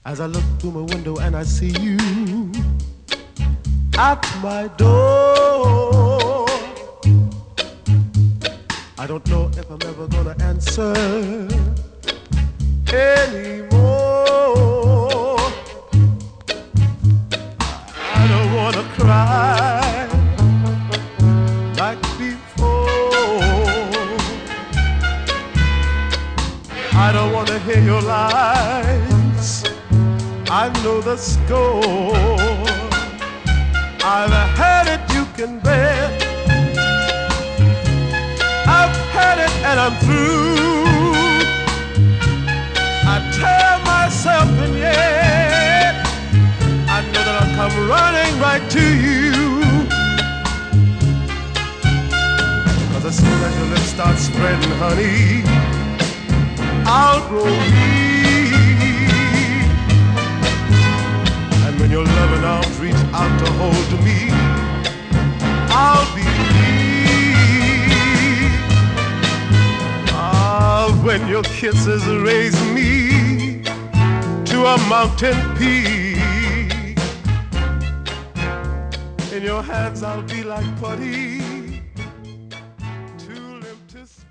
As I look through my window and I see you at my door, I don't know if I'm ever gonna answer anymore. I don't wanna cry like before. I don't wanna hear your lies, I know the score. I've had it, you can bet. I've had it and I'm through. I tell myself and yet I know that I'll come running right to you. 'Cause as soon as your lips start spreading, honey, I'll grow weak. And when your loving arms reach out to hold me, I'll be weak. Ah, when your kisses raise me to a mountain peak, in your hands I'll be like putty.